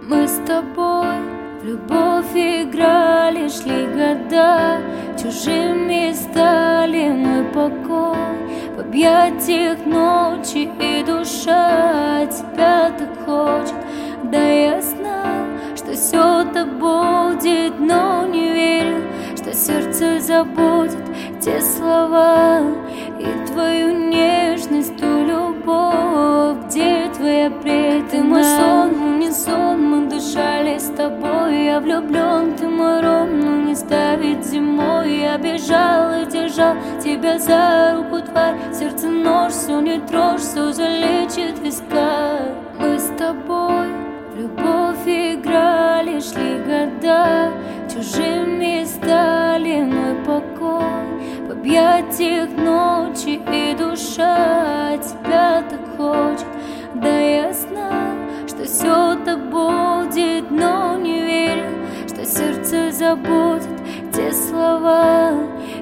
Мы с тобой в любовь играли, шли года, чужими стали мы покой. В объятиях ночи и душа тебя так хочет. Да я знал, что все так будет, но не верил, что сердце забудет те слова и твою нежность, ту любовь. Где твой апрель, ты мой сон, не сон, мы дышали с тобой. Я влюблен, ты мой ром, но не ставить зимой. Я бежал и держал тебя за руку, тварь. Сердце нож, все не трожь, все залечит виска. Мы с тобой в любовь играли, шли года, чужими стали мы покой. В объятиях ночи и душа тебя так хочет. Да я знал, что все так будет, но не верил, что сердце забудет те слова